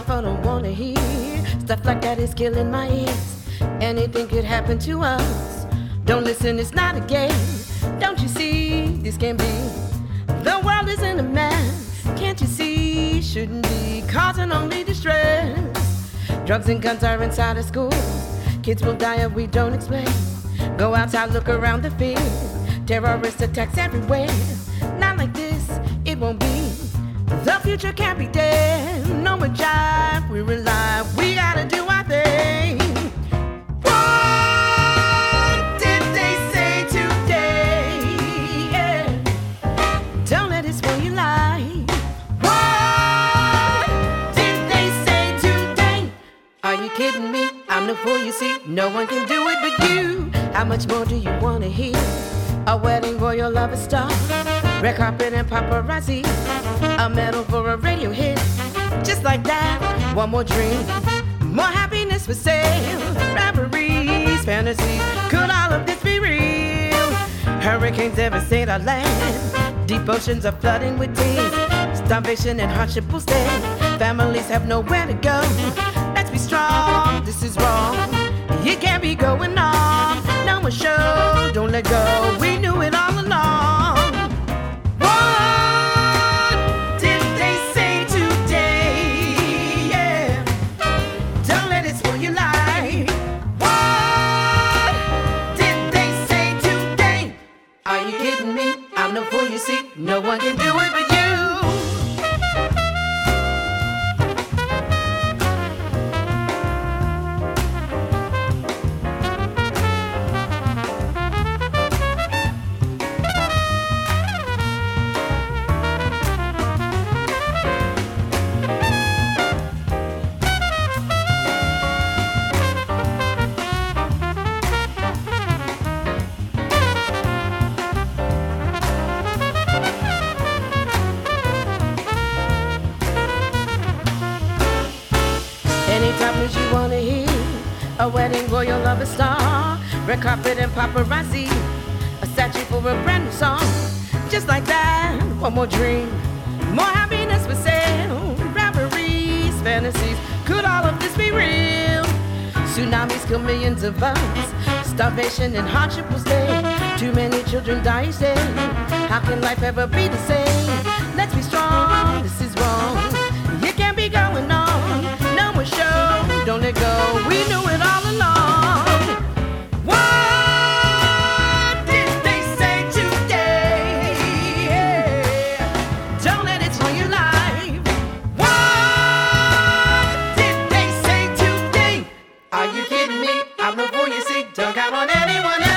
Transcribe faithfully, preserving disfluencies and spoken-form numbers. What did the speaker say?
I don't wanna hear stuff like that is killing my ears. Anything could happen to us. Don't listen, it's not a game. Don't you see, this can be. The world is in a mess. Can't you see, shouldn't be causing only distress. Drugs and guns are inside of schools. Kids will die if we don't explain. Go outside, look around the field. Terrorist attacks everywhere. Not like this, it won't be. The future can't be dead. No more jive, we rely. We gotta do our thing. What did they say today? Yeah. Don't let it spoil your life. What did they say today? Are you kidding me? I'm the fool, you see. No one can do it but you. How much more do you wanna hear? A wedding royal lover star, red carpet and paparazzi, a medal for a radio hit. Just like that, one more dream, more happiness for sale. Reveries, fantasies, could all of this be real? Hurricanes devastate our land. Deep oceans are flooding with tears. Starvation and hardship will stay. Families have nowhere to go. Let's be strong, this is wrong. You can't be going on. No more show, don't let go. We knew it all along. What did they say today? Yeah. Don't let it spoil your life. What did they say today? Are you kidding me? I'm no fool, you see. No one can do it but you. Anytime news you wanna hear, a wedding royal lover star, red carpet and paparazzi, a statue for a brand new song. Just like that, one more dream, more happiness for sale. Reveries, fantasies, could all of this be real? Tsunamis kill millions of us, starvation and hardship will stay. Too many children die each day. How can life ever be the same? Let's be strong, this is wrong. You can't be going on. No more show, don't let go. We knew it all along. What did they say today? Yeah. Don't let it spoil your life. What did they say today? Are you kidding me? I'm the fool, you see. Don't count on anyone else.